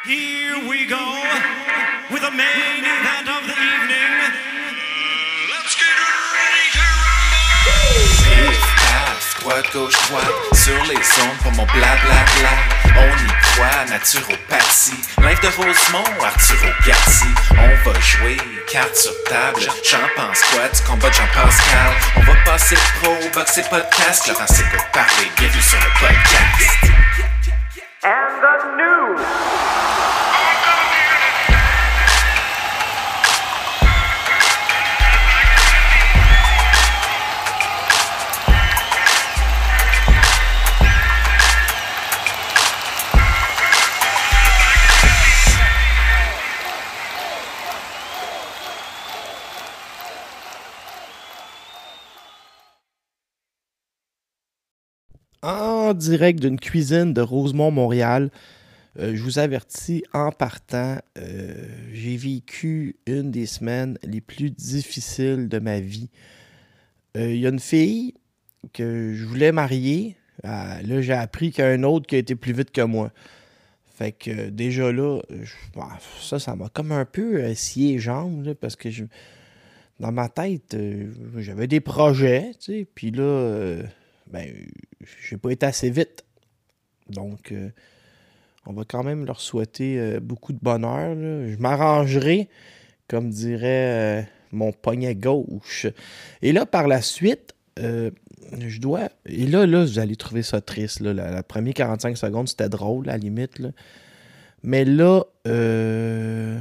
Here we go with the main event of the evening. Let's get ready to rumble! Riff, paf, droite, gauche, droite, sur les ondes pour mon blablabla. On y croit, naturopathie. Live de Rosemont, Arturo Gatti. On va jouer, carte sur table. J'en pense quoi du combat de Jean-Pascal? On va passer pro, boxer podcast. Laurent s'écoute parler, bienvenue sur le podcast. And the news! En direct d'une cuisine de Rosemont, Montréal, je vous avertis en partant, j'ai vécu une des semaines les plus difficiles de ma vie. Il y a une fille que je voulais marier. Là, j'ai appris qu'il y a un autre qui a été plus vite que moi. Fait que déjà là, ça m'a comme un peu scié les jambes, là, parce que dans ma tête, j'avais des projets, tu sais, puis là... j'ai pas été assez vite. Donc, on va quand même leur souhaiter beaucoup de bonheur, là. Je m'arrangerai, comme dirait mon poignet gauche. Et là, par la suite, je dois... Et là, vous allez trouver ça triste, là. La première 45 secondes, c'était drôle, à la limite, là. Mais là, je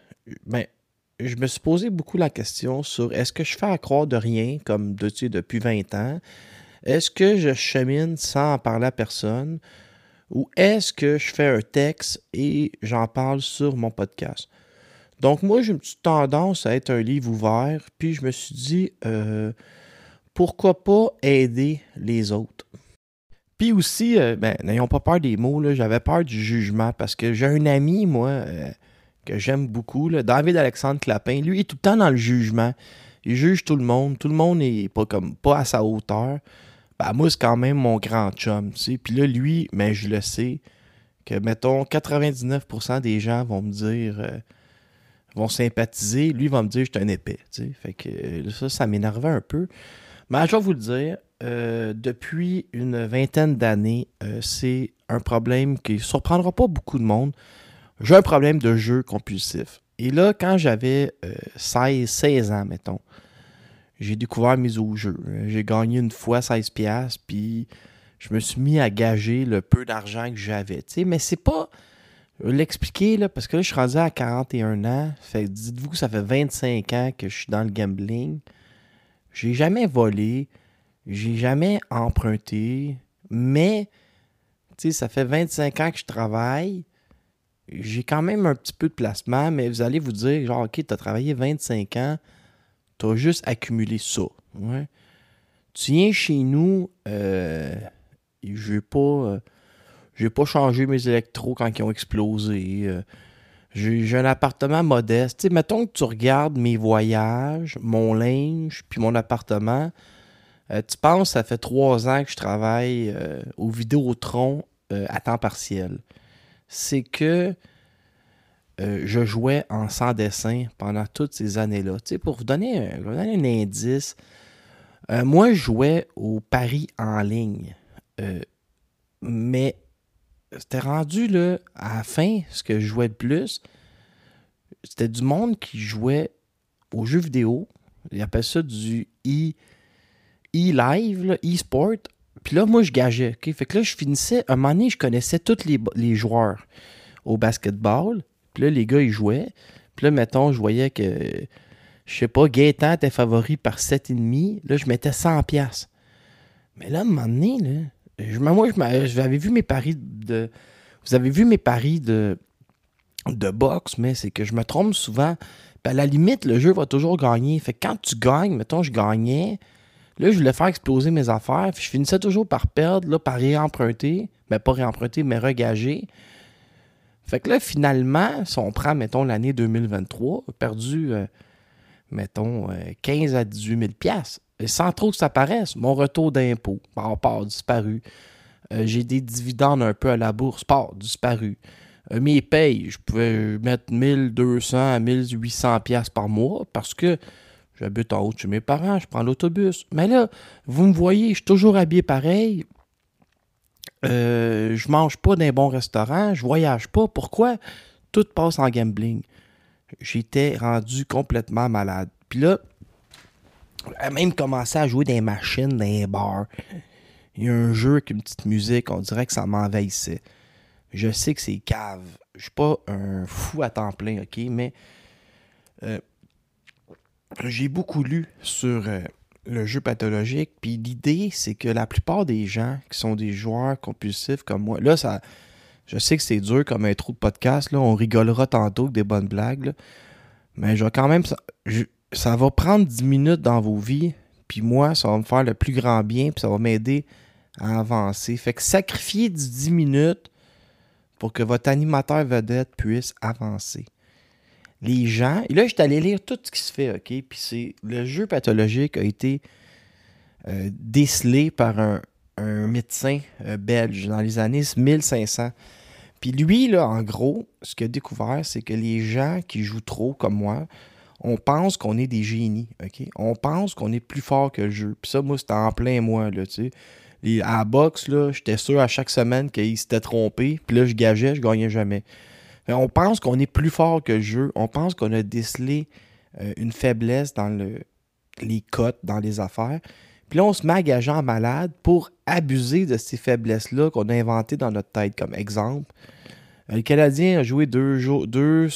me suis posé beaucoup la question sur est-ce que je fais à croire de rien, comme depuis 20 ans? Est-ce que je chemine sans en parler à personne ou est-ce que je fais un texte et j'en parle sur mon podcast? Donc moi, j'ai une petite tendance à être un livre ouvert, puis je me suis dit, pourquoi pas aider les autres? Puis aussi, n'ayons pas peur des mots, là, j'avais peur du jugement parce que j'ai un ami, moi, que j'aime beaucoup, là, David-Alexandre Clapin, lui, il est tout le temps dans le jugement. Il juge tout le monde n'est pas à sa hauteur. Moi, c'est quand même mon grand chum, tu sais. Puis là, lui, je le sais, que, mettons, 99% des gens vont me dire, vont sympathiser. Lui, va me dire, je suis un épais, tu sais. Fait que ça m'énervait un peu. Mais je vais vous le dire, depuis une vingtaine d'années, c'est un problème qui ne surprendra pas beaucoup de monde. J'ai un problème de jeu compulsif. Et là, quand j'avais 16 ans, mettons, j'ai découvert mise au jeu. J'ai gagné une fois 16$, puis je me suis mis à gager le peu d'argent que j'avais. T'sais, mais c'est pas l'expliquer, là, parce que là, je suis rendu à 41 ans. Fait, dites-vous que ça fait 25 ans que je suis dans le gambling. J'ai jamais volé, j'ai jamais emprunté, mais ça fait 25 ans que je travaille. J'ai quand même un petit peu de placement, mais vous allez vous dire, genre, OK, t'as travaillé 25 ans, t'as juste accumulé ça. Ouais. Tu viens chez nous, j'ai pas changé mes électros quand ils ont explosé. J'ai un appartement modeste. T'sais, mettons que tu regardes mes voyages, mon linge, puis mon appartement. Tu penses, ça fait 3 ans que je travaille au Vidéotron à temps partiel. C'est que je jouais en sans dessin pendant toutes ces années-là. Tu sais, pour vous donner un indice, moi, je jouais au paris en ligne. Mais c'était rendu, là, à la fin, ce que je jouais le plus, c'était du monde qui jouait aux jeux vidéo. Ils appellent ça du e-live, là, e-sport. Puis là, moi, je gageais. Okay? Fait que là, je finissais... À un moment donné, je connaissais tous les joueurs au basketball. Puis là, les gars, ils jouaient. Puis là, mettons, je voyais que, je sais pas, Gaétan était favori par 7,5. Là, je mettais 100$. Mais là, à un moment donné, là, j'avais vu mes paris de... Vous avez vu mes paris de boxe, mais c'est que je me trompe souvent. Puis à la limite, le jeu va toujours gagner. Fait que quand tu gagnes, mettons, je gagnais... Là, je voulais faire exploser mes affaires. Puis je finissais toujours par perdre, là, par réemprunter. Pas réemprunter, mais regager. Fait que là, finalement, si on prend, mettons, l'année 2023, perdu, mettons, 15 à 18 000$. Et sans trop que ça paraisse, mon retour d'impôt, part disparu. J'ai des dividendes un peu à la bourse, part disparu. Mes payes, je pouvais mettre 1200 à 1800 pièces par mois parce que j'habite en haut de chez mes parents, je prends l'autobus. Mais là, vous me voyez, je suis toujours habillé pareil. Je mange pas dans un bon restaurant, je voyage pas. Pourquoi? Tout passe en gambling. J'étais rendu complètement malade. Puis là, j'ai même commencé à jouer des machines dans les bars. Il y a un jeu avec une petite musique, on dirait que ça m'envahissait. Je sais que c'est cave. Je suis pas un fou à temps plein, OK? Mais j'ai beaucoup lu sur le jeu pathologique. Puis l'idée, c'est que la plupart des gens qui sont des joueurs compulsifs comme moi... Là, ça, je sais que c'est dur comme intro de podcast. Là, on rigolera tantôt avec des bonnes blagues. Là, mais je vais quand même... Ça va prendre 10 minutes dans vos vies. Puis moi, ça va me faire le plus grand bien. Puis ça va m'aider à avancer. Fait que sacrifier 10 minutes pour que votre animateur vedette puisse avancer. Les gens... Et là, je suis allé lire tout ce qui se fait, OK? Puis le jeu pathologique a été décelé par un médecin belge dans les années 1500. Puis lui, là, en gros, ce qu'il a découvert, c'est que les gens qui jouent trop, comme moi, on pense qu'on est des génies, OK? On pense qu'on est plus fort que le jeu. Puis ça, moi, c'était en plein moi, là, tu sais. À la boxe, là, j'étais sûr à chaque semaine qu'il s'était trompé. Puis là, je gageais, je gagnais jamais. On pense qu'on est plus fort que le jeu. On pense qu'on a décelé une faiblesse dans les cotes, dans les affaires. Puis là, on se met à gager en malade pour abuser de ces faiblesses-là qu'on a inventées dans notre tête. Comme exemple, le Canadien a joué 2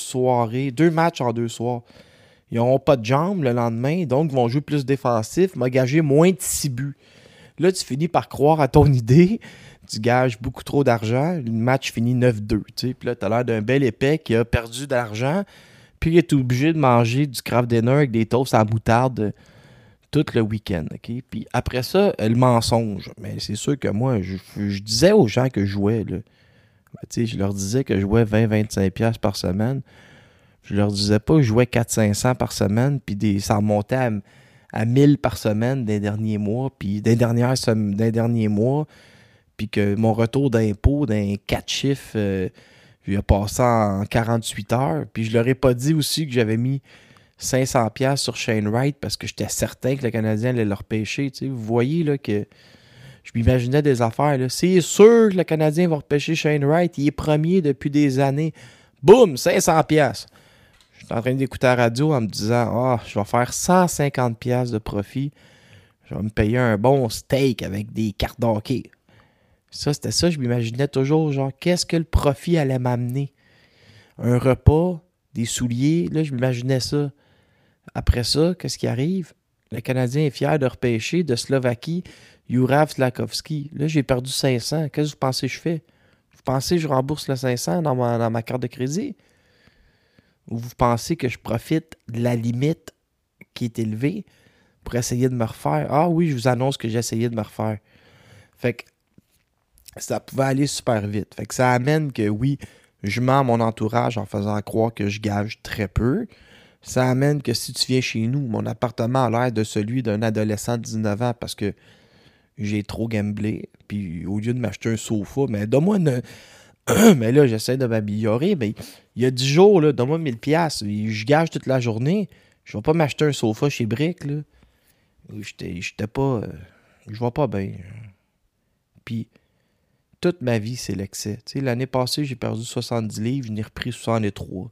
matchs en 2 soirs. Ils n'auront pas de jambes le lendemain, donc ils vont jouer plus défensif, m'a gagé moins de 6 buts. Là, tu finis par croire à ton idée, tu gages beaucoup trop d'argent, le match finit 9-2. Puis là, tu as l'air d'un bel épais qui a perdu de l'argent, puis il est obligé de manger du Kraft Dinner avec des toasts à moutarde tout le week-end. Okay? Puis après ça, le mensonge. Mais c'est sûr que moi, je disais aux gens que je jouais, là, je leur disais que je jouais 20-25$ par semaine. Je leur disais pas que je jouais 400-500 par semaine, puis ça remontait à 1000 par semaine des derniers mois, puis des derniers mois, puis que mon retour d'impôt d'un 4 chiffres, il a passé en 48 heures. Puis je leur ai pas dit aussi que j'avais mis 500$ sur Shane Wright parce que j'étais certain que le Canadien allait le repêcher. Vous voyez là que je m'imaginais des affaires. Là. C'est sûr que le Canadien va repêcher Shane Wright. Il est premier depuis des années. Boum, 500$. Je suis en train d'écouter la radio en me disant je vais faire 150$ de profit. Je vais me payer un bon steak avec des cartes d'hockey. Ça, c'était ça. Je m'imaginais toujours, genre, qu'est-ce que le profit allait m'amener? Un repas, des souliers. Là, je m'imaginais ça. Après ça, qu'est-ce qui arrive? Le Canadien est fier de repêcher de Slovaquie Juraj Slafkovský. Là, j'ai perdu 500. Qu'est-ce que vous pensez que je fais? Vous pensez que je rembourse le 500 dans ma carte de crédit? Ou vous pensez que je profite de la limite qui est élevée pour essayer de me refaire? Ah oui, je vous annonce que j'ai essayé de me refaire. Fait que ça pouvait aller super vite. Fait que ça amène que oui, je mens à mon entourage en faisant croire que je gage très peu. Ça amène que si tu viens chez nous, mon appartement a l'air de celui d'un adolescent de 19 ans parce que j'ai trop gamblé. Puis au lieu de m'acheter un sofa, mais donne-moi une... mais là, j'essaie de m'améliorer. Mais il y a 10 jours, là, donne-moi 1000$. Je gage toute la journée. Je vais pas m'acheter un sofa chez Brick. Là. J'étais pas... je vais pas bien. Puis toute ma vie, c'est l'excès. Tu sais, l'année passée, j'ai perdu 70 livres. Je n'ai repris 63.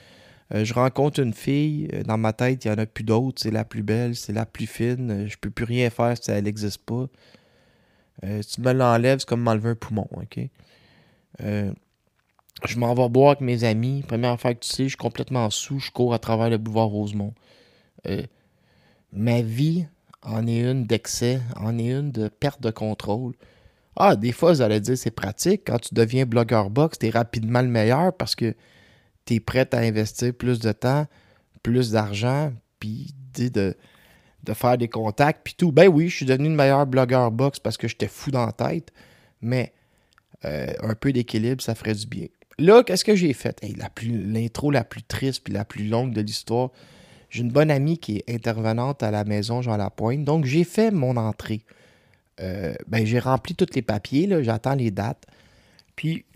Je rencontre une fille. Dans ma tête, il n'y en a plus d'autres. C'est la plus belle, c'est la plus fine. Je peux plus rien faire si elle n'existe pas. Tu me l'enlèves, c'est comme m'enlever un poumon. OK? Je m'en vais boire avec mes amis. Première affaire que tu sais, je suis complètement sous. Je cours à travers le boulevard Rosemont. Ma vie en est une d'excès, en est une de perte de contrôle. Ah, des fois, vous allez dire c'est pratique. Quand tu deviens blogueur box, t'es rapidement le meilleur parce que t'es prêt à investir plus de temps, plus d'argent, puis de faire des contacts, puis tout. Ben oui, je suis devenu le meilleur blogueur box parce que j'étais fou dans la tête, mais un peu d'équilibre, ça ferait du bien. Là, qu'est-ce que j'ai fait? Hey, l'intro la plus triste puis la plus longue de l'histoire. J'ai une bonne amie qui est intervenante à la maison Jean-Lapointe, donc j'ai fait mon entrée. J'ai rempli tous les papiers, là, j'attends les dates. Puis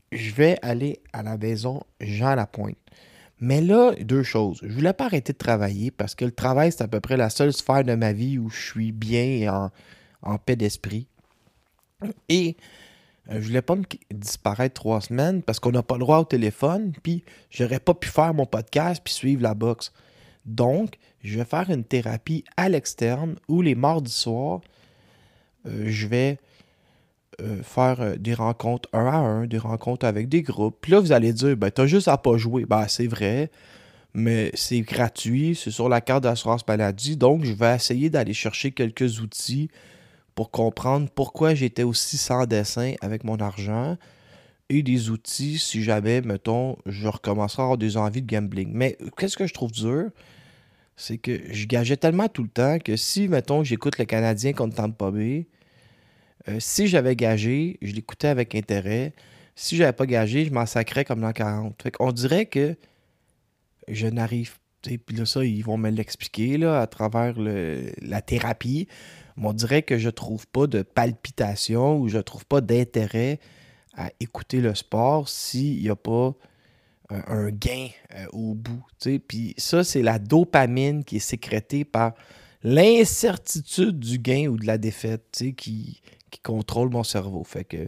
je vais aller à la maison Jean Lapointe. Mais là, deux choses. Je voulais pas arrêter de travailler parce que le travail, c'est à peu près la seule sphère de ma vie où je suis bien et en paix d'esprit. Et je voulais pas me disparaître 3 semaines parce qu'on n'a pas le droit au téléphone, puis j'aurais pas pu faire mon podcast puis suivre la boxe. Donc, je vais faire une thérapie à l'externe où les mardis soirs, je vais faire des rencontres 1 à 1, des rencontres avec des groupes. Puis là, vous allez dire, ben, t'as juste à pas jouer. Ben, c'est vrai, mais c'est gratuit, c'est sur la carte d'assurance maladie. Donc, je vais essayer d'aller chercher quelques outils pour comprendre pourquoi j'étais aussi sans dessin avec mon argent et des outils si jamais, mettons, je recommencerai à avoir des envies de gambling. Mais qu'est-ce que je trouve dur? C'est que je gageais tellement tout le temps que si, mettons, j'écoute le Canadien contre Tampa Bay, si j'avais gagé, je l'écoutais avec intérêt. Si j'avais pas gagé, je m'en sacrais comme l'an 40. Fait qu'on dirait que je n'arrive... Puis là, ça, ils vont me l'expliquer là, à travers la thérapie. Mais on dirait que je trouve pas de palpitation ou je trouve pas d'intérêt à écouter le sport s'il n'y a pas un gain au bout. Puis ça, c'est la dopamine qui est sécrétée par l'incertitude du gain ou de la défaite qui contrôle mon cerveau.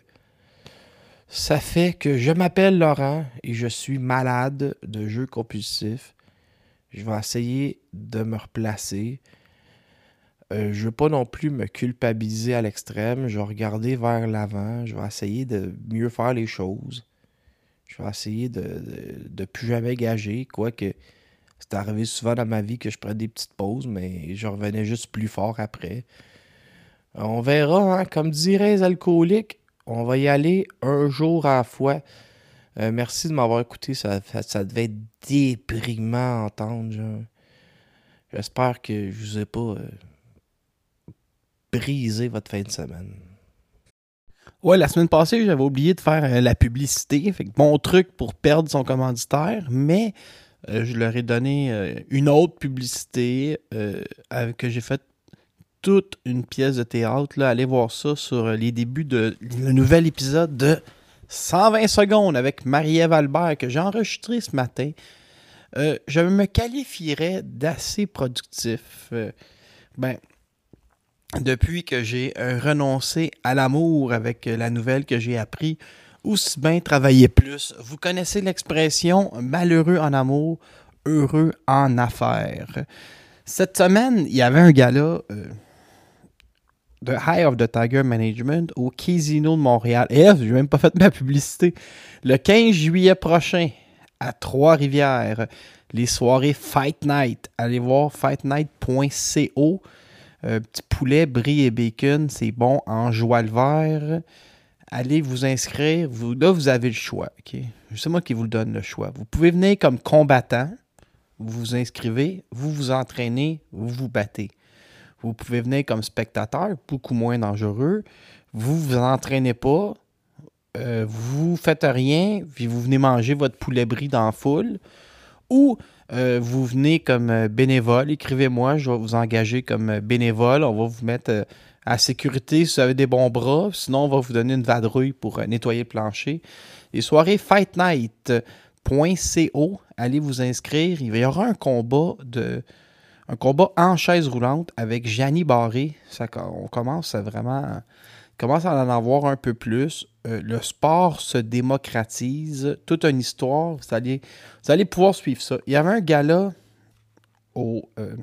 Ça fait que je m'appelle Laurent et je suis malade de jeux compulsifs. Je vais essayer de me replacer. Je ne veux pas non plus me culpabiliser à l'extrême. Je vais regarder vers l'avant. Je vais essayer de mieux faire les choses. Je vais essayer de plus jamais gager. Quoique c'est arrivé souvent dans ma vie que je prenne des petites pauses, mais je revenais juste plus fort après. On verra, hein? Comme diraient les alcooliques, on va y aller un jour à la fois. Merci de m'avoir écouté, ça devait être déprimant à entendre. Genre. J'espère que je vous ai pas brisé votre fin de semaine. Ouais, la semaine passée, j'avais oublié de faire la publicité. Fait que mon truc pour perdre son commanditaire, mais je leur ai donné une autre publicité que j'ai faite toute une pièce de théâtre. Là. Allez voir ça sur les débuts de le nouvel épisode de 120 secondes avec Marie-Ève Albert que j'ai enregistré ce matin. Je me qualifierais d'assez productif. Depuis que j'ai renoncé à l'amour avec la nouvelle que j'ai appris, aussi bien travailler plus. Vous connaissez l'expression « malheureux en amour, heureux en affaires ». Cette semaine, il y avait un gala de Eye of the Tiger Management au Casino de Montréal. Et là, je n'ai même pas fait ma publicité. Le 15 juillet prochain, à Trois-Rivières, les soirées Fight Night. Allez voir fightnight.co. Petit poulet, brie et bacon, c'est bon en joie le vert. Allez vous inscrire. Là, vous avez le choix. Okay? C'est moi qui vous le donne le choix. Vous pouvez venir comme combattant. Vous vous inscrivez, vous vous entraînez, vous vous battez. Vous pouvez venir comme spectateur, beaucoup moins dangereux. Vous vous entraînez pas. Vous faites rien, puis vous venez manger votre poulet brie dans la foule. Ou vous venez comme bénévole. Écrivez-moi, je vais vous engager comme bénévole. On va vous mettre à sécurité si vous avez des bons bras. Sinon, on va vous donner une vadrouille pour nettoyer le plancher. Les soirées Fight Night.co, allez vous inscrire. Il y aura un combat en chaise roulante avec Janie Barré. On commence à en avoir un peu plus. Le sport se démocratise. Toute une histoire. Vous allez pouvoir suivre ça. Il y avait un gala au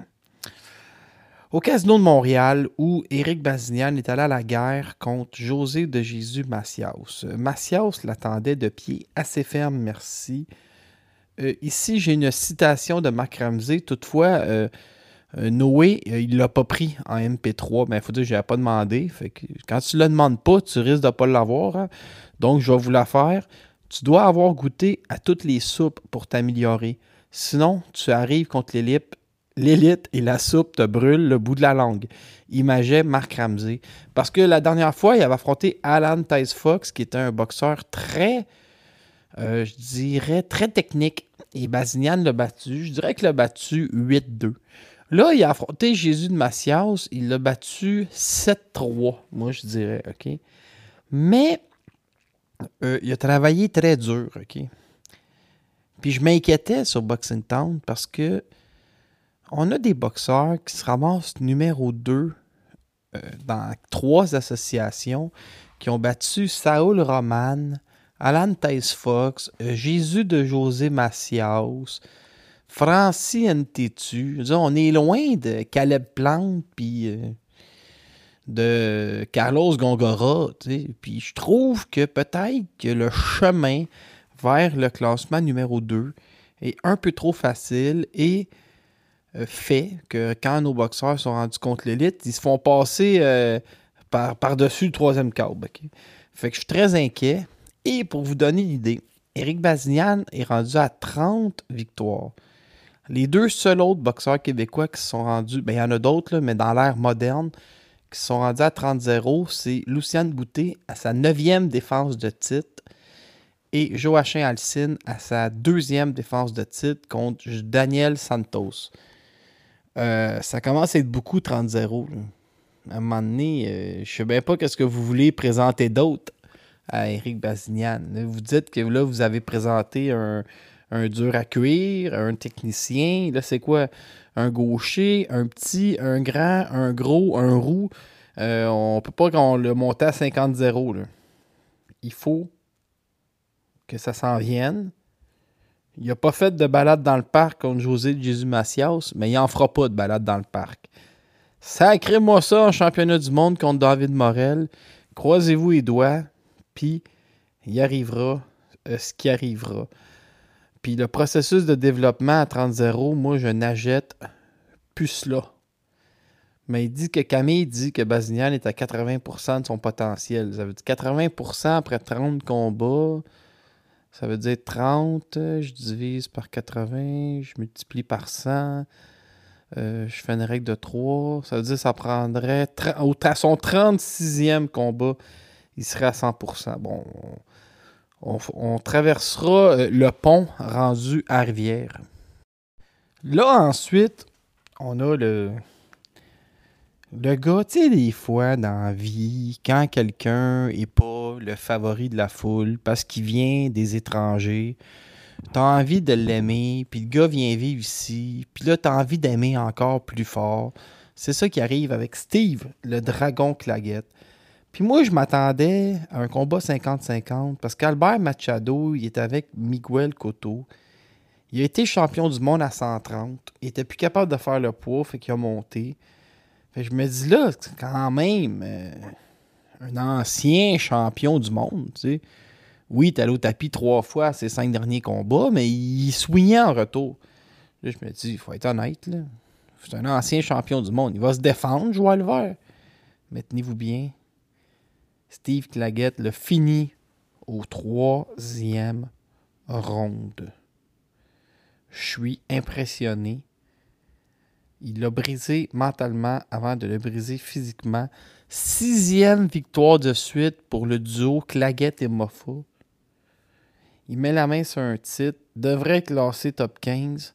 Casino de Montréal où Éric Bazignan est allé à la guerre contre José de Jésus Macias. Macias l'attendait de pied assez ferme, merci. Ici, j'ai une citation de Marc Ramsey. Toutefois, Noé, il ne l'a pas pris en MP3, mais il faut dire que je n'avais pas demandé. Fait que quand tu ne le demandes pas, tu risques de ne pas l'avoir. Hein. Donc, je vais vous la faire. Tu dois avoir goûté à toutes les soupes pour t'améliorer. Sinon, tu arrives contre l'élite et la soupe te brûle le bout de la langue. Imageait Marc Ramsey. Parce que la dernière fois, il avait affronté Alan Tice Fox, qui était un boxeur très, je dirais, très technique. Et Bazignan l'a battu. Je dirais qu'il l'a battu 8-2. Là, il a affronté Jésus de Macias. Il l'a battu 7-3. Moi, je dirais, OK? Mais Il a travaillé très dur, OK? Puis je m'inquiétais sur Boxing Town parce que on a des boxeurs qui se ramassent numéro 2 dans 3 associations qui ont battu Saul Roman, Alan Taze Fox, Jésus de José Macias, Francis Ntetu. Je veux dire, on est loin de Caleb Plante puis de Carlos Gongora. Puis je trouve que peut-être que le chemin vers le classement numéro 2 est un peu trop facile et fait que quand nos boxeurs sont rendus contre l'élite, ils se font passer par-dessus le 3e câble. Okay? Fait que je suis très inquiet. Et pour vous donner l'idée, Éric Bazignan est rendu à 30 victoires. Les 2 seuls autres boxeurs québécois qui se sont rendus, il y en a d'autres, là, mais dans l'ère moderne, qui se sont rendus à 30-0, c'est Luciane Boutet à sa 9e défense de titre et Joachim Alcine à sa 2e défense de titre contre Daniel Santos. Ça commence à être beaucoup 30-0. Là. À un moment donné, je sais bien pas qu'est-ce que vous voulez présenter d'autre à Éric Bazignan. Vous dites que là, vous avez présenté un dur à cuire, un technicien. Là, c'est quoi? Un gaucher, un petit, un grand, un gros, un roux. On peut pas qu'on le monte à 50-0. Là. Il faut que ça s'en vienne. Il n'a pas fait de balade dans le parc contre José de Jésus Macias, mais il n'en fera pas de balade dans le parc. Sacrez-moi ça en championnat du monde contre David Morel. Croisez-vous les doigts, puis il arrivera ce qui arrivera. Puis le processus de développement à 30-0, moi, je n'achète plus cela. Mais il dit que Camille dit que Bazignan est à 80% de son potentiel. Ça veut dire 80% après 30 combats. Ça veut dire 30, je divise par 80, je multiplie par 100, je fais une règle de 3. Ça veut dire que ça prendrait... à son 36e combat, il serait à 100%. Bon, on traversera le pont rendu à Rivière. Là, ensuite, on a le gars, tu sais, des fois, dans la vie, quand quelqu'un n'est pas le favori de la foule parce qu'il vient des étrangers, t'as envie de l'aimer, puis le gars vient vivre ici, puis là, t'as envie d'aimer encore plus fort. C'est ça qui arrive avec Steve, le dragon Claggett. Puis moi, je m'attendais à un combat 50-50 parce qu'Albert Machado, il est avec Miguel Cotto. Il a été champion du monde à 130. Il était plus capable de faire le poids, fait qu'il a monté. Fait que je me dis là, c'est quand même un ancien champion du monde, tu sais. Oui, il est allé au tapis 3 fois à ses 5 derniers combats, mais il swingait en retour. Là, je me dis, il faut être honnête, là. C'est un ancien champion du monde. Il va se défendre, jouer le vert. Mais tenez-vous bien, Steve Claggett l'a fini au 3e round. Je suis impressionné. Il l'a brisé mentalement avant de le briser physiquement. 6e victoire de suite pour le duo Claggett et Moffat. Il met la main sur un titre. Devrait être classé top 15.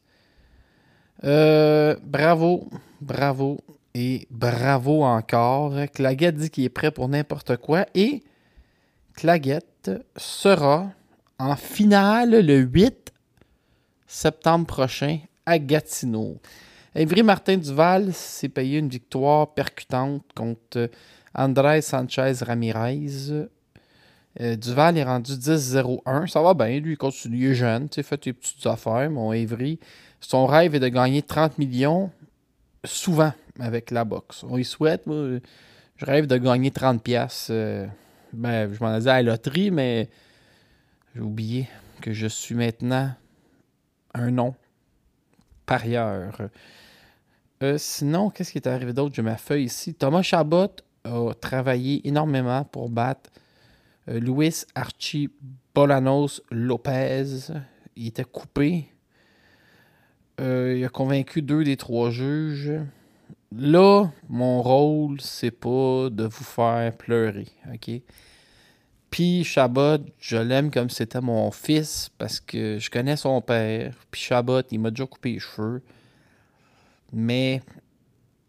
Bravo et bravo encore. Claggett dit qu'il est prêt pour n'importe quoi. Et Claggett sera en finale le 8 septembre prochain à Gatineau. Évry Martin Duval s'est payé une victoire percutante contre Andrés Sanchez Ramirez. Duval est rendu 10-0-1. Ça va bien, lui, il continue, il est jeune, fait des petites affaires. Mon Évry, son rêve est de gagner 30 millions souvent avec la boxe. On y souhaite, moi, je rêve de gagner 30 piastres. Je m'en ai dit à la loterie, mais j'ai oublié que je suis maintenant un nom parieur. Sinon, qu'est-ce qui est arrivé d'autre? J'ai ma feuille ici. Thomas Chabot a travaillé énormément pour battre Luis Archibolanos Lopez. Il était coupé. Il a convaincu 2 des 3 juges. Là, mon rôle, c'est pas de vous faire pleurer, OK? Puis Chabot, je l'aime comme si c'était mon fils parce que je connais son père. Puis Chabot, il m'a déjà coupé les cheveux. Mais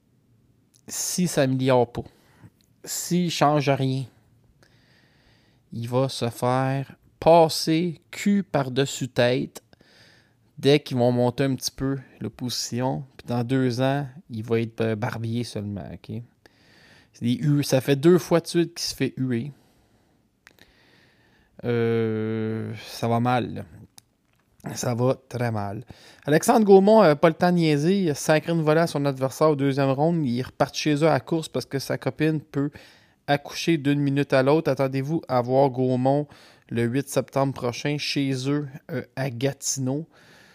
si ça ne s'améliore pas, s'il ne change rien, il va se faire passer cul par-dessus tête dès qu'ils vont monter un petit peu l'opposition. Puis dans 2 ans, il va être barbillé seulement. Okay? Ça fait 2 fois de suite qu'il se fait huer. Ça va mal. Là. Ça va très mal. Alexandre Gaumont n'a pas le temps de niaiser. Il a sacré une volée à son adversaire au 2e round. Il repart chez eux à la course parce que sa copine peut accoucher d'une minute à l'autre. Attendez-vous à voir Gaumont le 8 septembre prochain chez eux à Gatineau.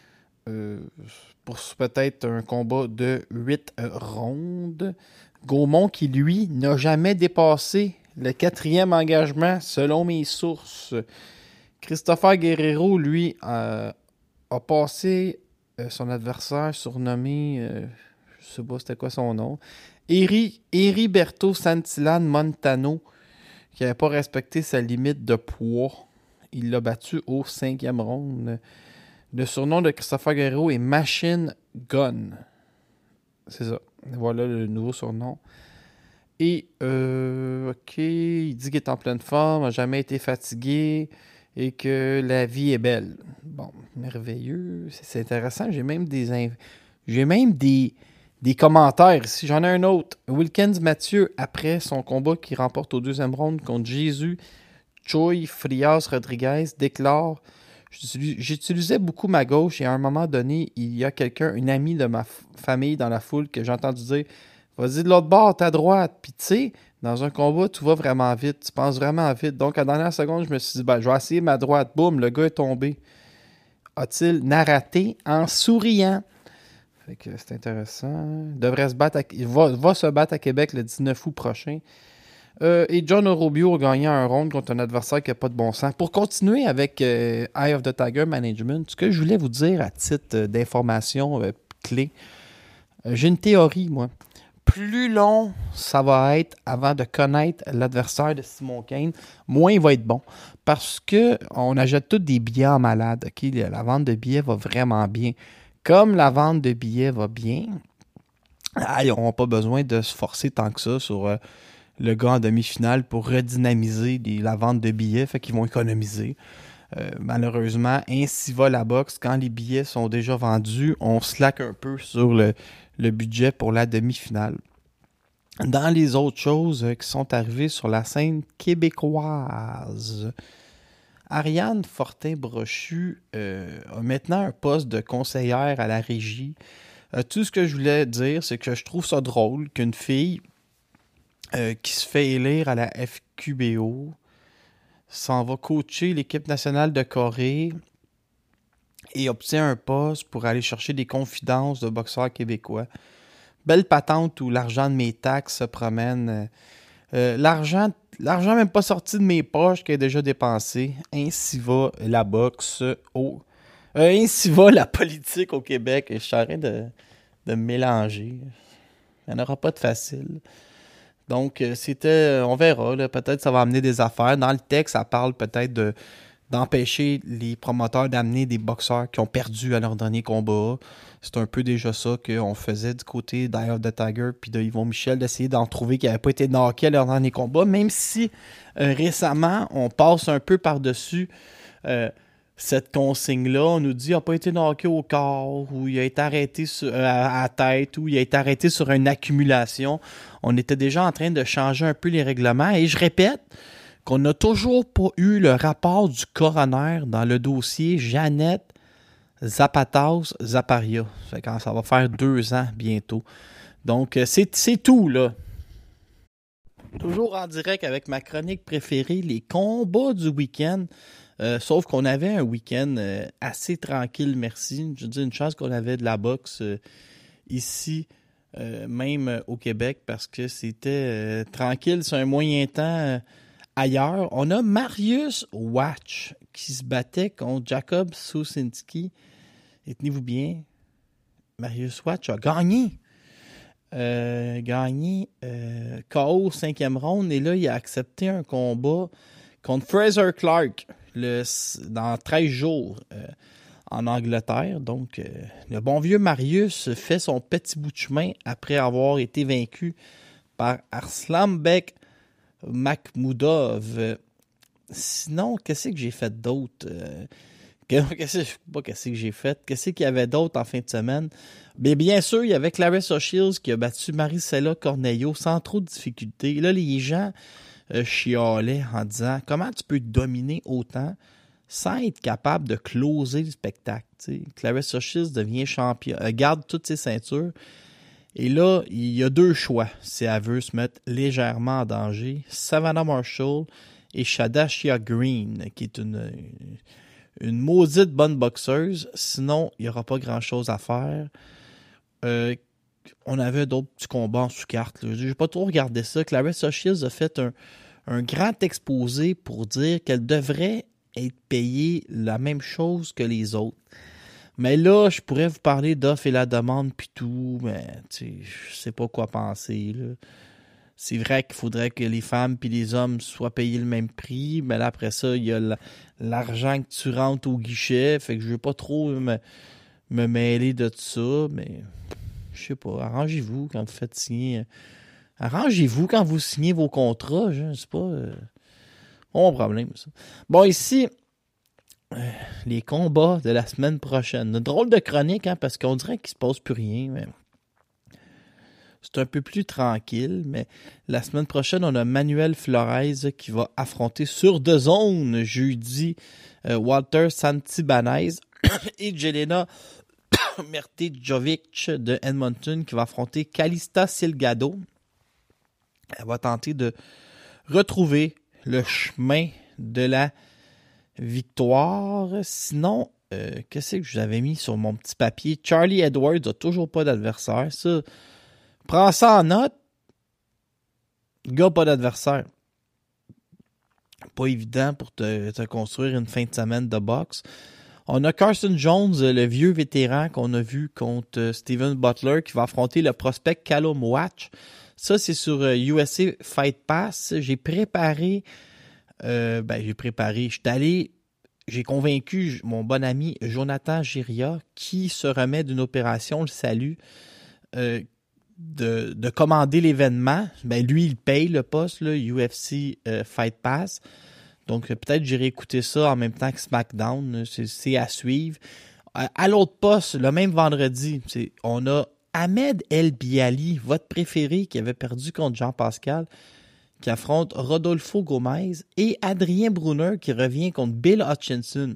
Pour peut-être un combat de 8 rondes. Gaumont qui, lui, n'a jamais dépassé le 4e engagement selon mes sources. Christopher Guerrero, lui, a passé son adversaire surnommé, je sais pas c'était quoi son nom, Heriberto Santillan Montano, qui n'avait pas respecté sa limite de poids. Il l'a battu au 5e round. Le surnom de Christopher Guerrero est Machine Gun. C'est ça. Voilà le nouveau surnom. Et, OK, il dit qu'il est en pleine forme, n'a jamais été fatigué et que la vie est belle. Bon, merveilleux. C'est intéressant. J'ai même des commentaires ici. J'en ai un autre. Wilkins Mathieu, après son combat qu'il remporte au 2e round contre Jésus Choi Frias Rodriguez, déclare: j'utilisais beaucoup ma gauche et à un moment donné, il y a une amie de ma famille dans la foule que j'ai entendu dire: vas-y de l'autre bord, ta droite. Puis tu sais, dans un combat, tu vas vraiment vite, tu penses vraiment vite. Donc à la dernière seconde, je me suis dit, je vais essayer ma droite. Boum, le gars est tombé. A-t-il narraté en souriant? Fait que c'est intéressant. Il va se battre à Québec le 19 août prochain. Et John Orobio a gagné un round contre un adversaire qui n'a pas de bon sens. Pour continuer avec Eye of the Tiger Management, ce que je voulais vous dire à titre d'information clé, j'ai une théorie, moi. Plus long ça va être avant de connaître l'adversaire de Simon Kane, moins il va être bon. Parce qu'on achète tous des billets en malade. Okay? La vente de billets va vraiment bien. Comme la vente de billets va bien, ils n'auront pas besoin de se forcer tant que ça sur le gars en demi-finale pour redynamiser la vente de billets. Fait qu'ils vont économiser. Malheureusement, ainsi va la boxe. Quand les billets sont déjà vendus, on slack un peu sur le budget pour la demi-finale. Dans les autres choses qui sont arrivées sur la scène québécoise, Ariane Fortin-Brochu a maintenant un poste de conseillère à la régie. Tout ce que je voulais dire, c'est que je trouve ça drôle qu'une fille qui se fait élire à la FQBO s'en va coacher l'équipe nationale de Corée et obtient un poste pour aller chercher des confidences de boxeurs québécois. Belle patente où l'argent de mes taxes se promène. L'argent même pas sorti de mes poches qui est déjà dépensé. Ainsi va la boxe ainsi va la politique au Québec. Et je suis en train de me mélanger. Il n'y en aura pas de facile. Donc, on verra. Là, peut-être que ça va amener des affaires. Dans le texte, ça parle peut-être d'empêcher les promoteurs d'amener des boxeurs qui ont perdu à leur dernier combat. C'est un peu déjà ça qu'on faisait du côté d'Eye of the Tiger puis de Yvon Michel, d'essayer d'en trouver qui n'avaient pas été knockés à leur dernier combat, même si récemment, on passe un peu par-dessus cette consigne-là. On nous dit qu'il n'a pas été knocké au corps, ou il a été arrêté à la tête, ou il a été arrêté sur une accumulation. On était déjà en train de changer un peu les règlements. Et je répète qu'on n'a toujours pas eu le rapport du coroner dans le dossier Jeannette Zapatas-Zaparia. Ça va faire 2 ans bientôt. Donc, c'est tout, là. Toujours en direct avec ma chronique préférée, les combats du week-end. Sauf qu'on avait un week-end assez tranquille, merci. Je dis une chance qu'on avait de la boxe ici, même au Québec, parce que c'était tranquille sur un moyen temps ailleurs. On a Mariusz Wach qui se battait contre Jacob Sosinski. Et tenez-vous bien, Mariusz Wach a gagné. KO 5e round. Et là, il a accepté un combat contre Fraser Clark dans 13 jours en Angleterre. Donc, le bon vieux Marius fait son petit bout de chemin après avoir été vaincu par Arslanbek Makhmoudov Sinon, qu'est-ce que j'ai fait d'autre? Qu'est-ce que j'ai fait? Qu'est-ce qu'il y avait d'autre en fin de semaine? Bien sûr, il y avait Clarissa Shields qui a battu Maricela Cornejo sans trop de difficultés. Là, les gens chialaient en disant comment tu peux dominer autant sans être capable de closer le spectacle. T'sais. Clarissa Shields devient champion, garde toutes ses ceintures. Et là, il y a deux choix si elle veut se mettre légèrement en danger. Savannah Marshall et Shadashia Green, qui est une maudite bonne boxeuse. Sinon, il n'y aura pas grand-chose à faire. On avait d'autres petits combats en sous-carte. Je n'ai pas trop regardé ça. Clarissa Shields a fait un grand exposé pour dire qu'elle devrait être payée la même chose que les autres. Mais là, je pourrais vous parler d'offre et la demande puis tout, mais je sais pas quoi penser. Là. C'est vrai qu'il faudrait que les femmes puis les hommes soient payés le même prix, mais là, après ça, il y a l'argent que tu rentres au guichet, fait que je veux pas trop me mêler de tout ça, mais je sais pas, arrangez-vous quand vous faites signer. Arrangez-vous quand vous signez vos contrats, je sais pas. Mon problème, ça. Bon, ici, les combats de la semaine prochaine. Une drôle de chronique, hein, parce qu'on dirait qu'il se passe plus rien, mais c'est un peu plus tranquille, mais la semaine prochaine, on a Manuel Flores qui va affronter sur DAZN jeudi Walter Santibanez et Jelena Mertijovic de Edmonton qui va affronter Calista Silgado. Elle va tenter de retrouver le chemin de la victoire. Sinon, qu'est-ce que je vous avais mis sur mon petit papier? Charlie Edwards n'a toujours pas d'adversaire. Ça, prends ça en note. Gars, pas d'adversaire. Pas évident pour te construire une fin de semaine de boxe. On a Carson Jones, le vieux vétéran qu'on a vu contre Steven Butler, qui va affronter le prospect Callum Watch. Ça, c'est sur USA Fight Pass. J'ai préparé. J'ai convaincu mon bon ami Jonathan Giria, qui se remet d'une opération, le salue, de commander l'événement. Ben, lui, il paye le poste, là, UFC Fight Pass. Donc, peut-être j'irai écouter ça en même temps que SmackDown. C'est à suivre. À l'autre poste, le même vendredi, on a Ahmed El Biali, votre préféré, qui avait perdu contre Jean Pascal, qui affronte Rodolfo Gomez, et Adrien Brunner qui revient contre Bill Hutchinson.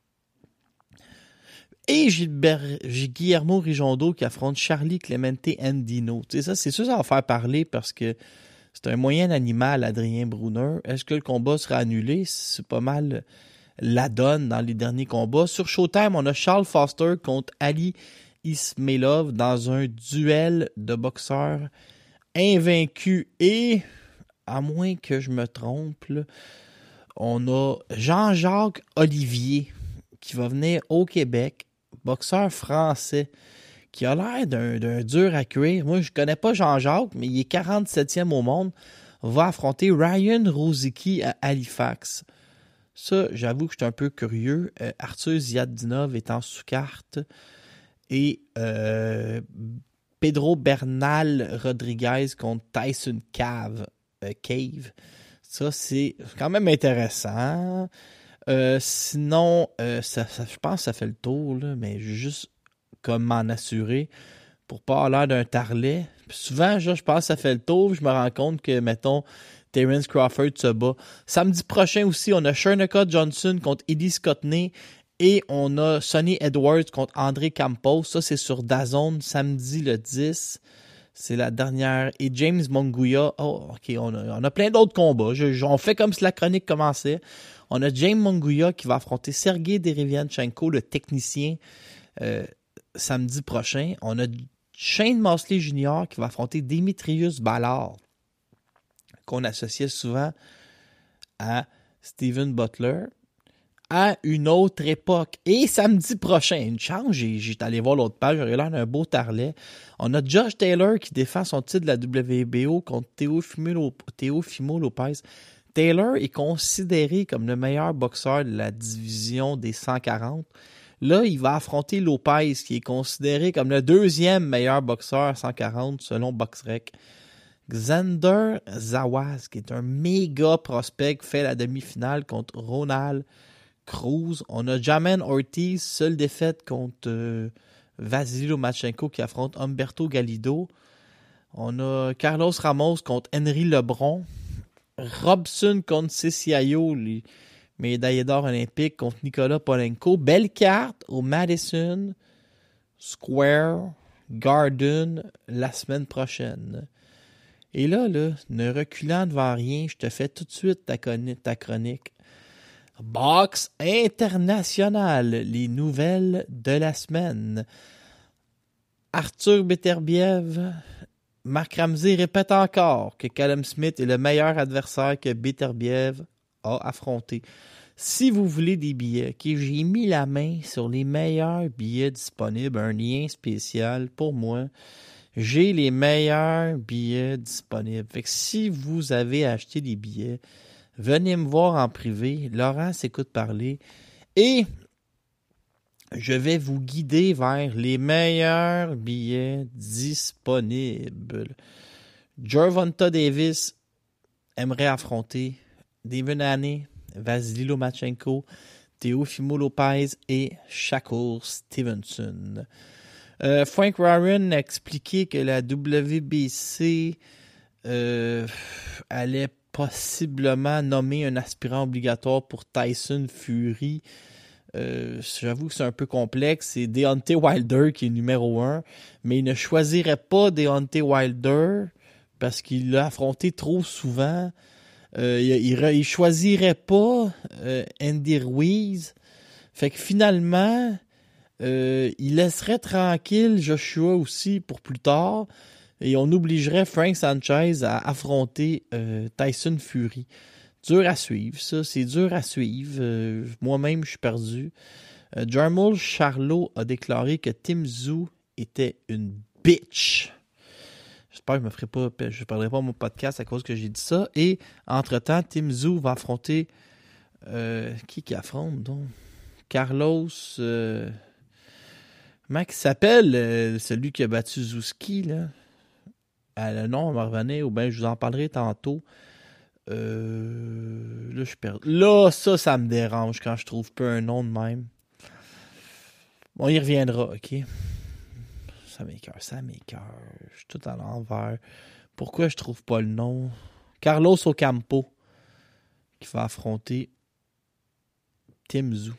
Et Guillermo Rijondo qui affronte Charlie Clemente Andino. Tu sais, c'est sûr ça va faire parler parce que c'est un moyen animal, Adrien Brunner. Est-ce que le combat sera annulé? C'est pas mal la donne dans les derniers combats. Sur Showtime, on a Charles Foster contre Ali Ismailov dans un duel de boxeurs invaincus et... à moins que je me trompe, là, on a Jean-Jacques Olivier qui va venir au Québec, boxeur français, qui a l'air d'un dur à cuire. Moi, je connais pas Jean-Jacques, mais il est 47e au monde. Va affronter Ryan Rozicki à Halifax. Ça, j'avoue que je suis un peu curieux. Arthur Ziadinov est en sous-carte. Et Pedro Bernal Rodriguez contre Tyson Cave. Ça, c'est quand même intéressant. Sinon, je pense que ça fait le tour, là, mais juste comme m'en assurer pour pas avoir l'air d'un tarlet. Puis souvent, je pense que ça fait le tour. Je me rends compte que, mettons, Terence Crawford se bat. Samedi prochain aussi, on a Shernicka Johnson contre Eddie Scotney et on a Sonny Edwards contre André Campos. Ça, c'est sur DAZN samedi le 10. C'est la dernière. Et James Munguia. Oh, OK, on a plein d'autres combats. On fait comme si la chronique commençait. On a James Munguia qui va affronter Sergei Derevianchenko, le technicien, samedi prochain. On a Shane Mosley Jr. qui va affronter Demetrius Ballard, qu'on associait souvent à Steven Butler, à une autre époque. Et samedi prochain, une chance, j'ai allé voir l'autre page, j'aurais l'air d'un beau tarlet. On a Josh Taylor qui défend son titre de la WBO contre Teofimo Lopez. Taylor est considéré comme le meilleur boxeur de la division des 140. Là, il va affronter Lopez, qui est considéré comme le deuxième meilleur boxeur à 140 selon BoxRec. Xander Zawaz, qui est un méga prospect, fait la demi-finale contre Ronald Cruz. On a Jamen Ortiz, seule défaite contre Vasily Lomachenko qui affronte Humberto Galido. On a Carlos Ramos contre Henry Lebron. Robson contre Ciciaio, les médaillés d'or olympiques, contre Nicolas Polenko. Belle carte au Madison Square Garden la semaine prochaine. Et là, ne reculant devant rien, je te fais tout de suite ta chronique. Boxe internationale, les nouvelles de la semaine. Arthur Beterbiev, Marc Ramsey répète encore que Callum Smith est le meilleur adversaire que Beterbiev a affronté. Si vous voulez des billets, j'ai mis la main sur les meilleurs billets disponibles, un lien spécial pour moi. J'ai les meilleurs billets disponibles. Fait que si vous avez acheté des billets, venez me voir en privé. Laurent s'écoute parler. Et je vais vous guider vers les meilleurs billets disponibles. Gervonta Davis aimerait affronter Devin Haney, Vasily Lomachenko, Teofimo Lopez et Shakur Stevenson. Frank Warren a expliqué que la WBC allait possiblement nommer un aspirant obligatoire pour Tyson Fury. J'avoue que c'est un peu complexe. C'est Deontay Wilder qui est numéro 1, mais il ne choisirait pas Deontay Wilder parce qu'il l'a affronté trop souvent. Il choisirait pas Andy Ruiz. Fait que finalement, il laisserait tranquille Joshua aussi pour plus tard et on obligerait Frank Sanchez à affronter Tyson Fury. Dur à suivre, ça. C'est dur à suivre. Moi-même, je suis perdu. Jermall Charlo a déclaré que Tim Tszyu était une bitch. J'espère que je ne parlerai pas mon podcast à cause que j'ai dit ça. Et, entre-temps, Tim Tszyu va affronter... qui affronte, donc? Carlos... comment il s'appelle, celui qui a battu Zouski, là? Le nom va me revenir, ou bien je vous en parlerai tantôt. Là, je suis perdu. Là, ça me dérange quand je trouve pas un nom de même. Bon, il reviendra, ok? Ça m'écoeure. Je suis tout à l'envers. Pourquoi je trouve pas le nom? Carlos Ocampo, qui va affronter Tim Tszyu.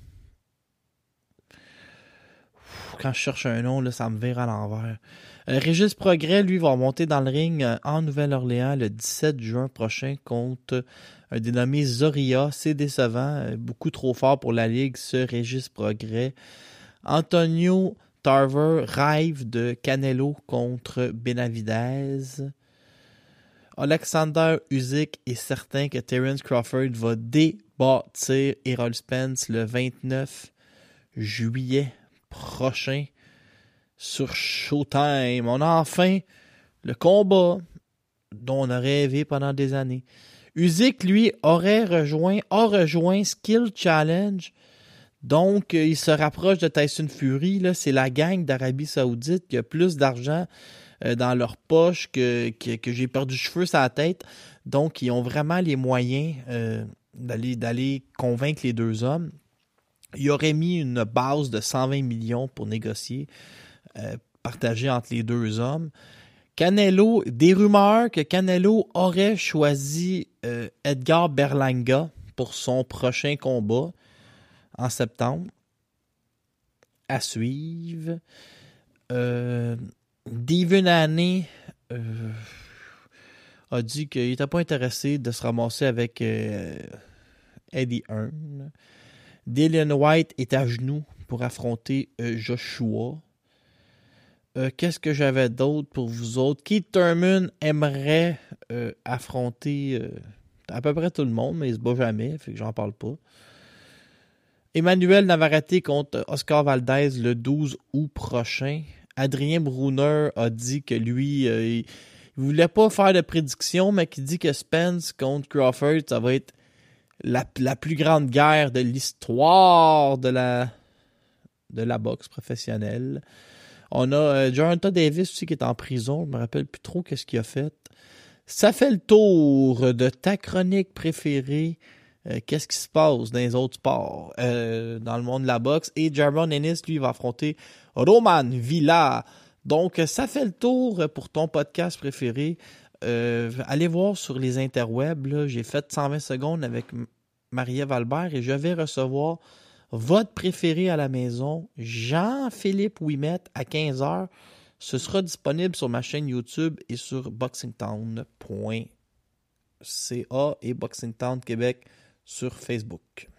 Quand je cherche un nom, là, ça me vire à l'envers. Régis Progrès, lui, va monter dans le ring en Nouvelle-Orléans le 17 juin prochain contre un dénommé Zorilla. C'est décevant, beaucoup trop fort pour la Ligue, ce Régis Progrès. Antonio Tarver rêve de Canelo contre Benavidez. Alexander Usyk est certain que Terence Crawford va débattre Errol Spence le 29 juillet prochain sur Showtime. On a enfin le combat dont on a rêvé pendant des années. Usyk, lui, a rejoint Skill Challenge. Donc, il se rapproche de Tyson Fury. Là, c'est la gang d'Arabie Saoudite qui a plus d'argent dans leur poche que j'ai perdu cheveux sur la tête. Donc, ils ont vraiment les moyens d'aller convaincre les deux hommes. Il aurait mis une base de 120 millions pour négocier, partagée entre les deux hommes. Canelo, des rumeurs que Canelo aurait choisi Edgar Berlanga pour son prochain combat en septembre. À suivre. Devin Haney a dit qu'il n'était pas intéressé de se ramasser avec Eddie Hearn. Dillian White est à genoux pour affronter Joshua. Qu'est-ce que j'avais d'autre pour vous autres? Keith Thurman aimerait affronter à peu près tout le monde, mais il se bat jamais, fait que j'en parle pas. Emmanuel Navarrete contre Oscar Valdez le 12 août prochain. Adrien Brunner a dit que lui, il voulait pas faire de prédiction, mais qu'il dit que Spence contre Crawford, ça va être la plus grande guerre de l'histoire de la boxe professionnelle. On a Jonathan Davis aussi qui est en prison. Je me rappelle plus trop qu'est-ce qu'il a fait. Ça fait le tour de ta chronique préférée. Qu'est-ce qui se passe dans les autres sports, dans le monde de la boxe. Et Jaron Ennis, lui, va affronter Roman Villa. Donc, ça fait le tour pour ton podcast préféré. Allez voir sur les interwebs. Là, j'ai fait 120 secondes avec Marie-Ève Albert et je vais recevoir votre préféré à la maison, Jean-Philippe Ouimet, à 15h. Ce sera disponible sur ma chaîne YouTube et sur boxingtown.ca et Boxing Town Québec sur Facebook.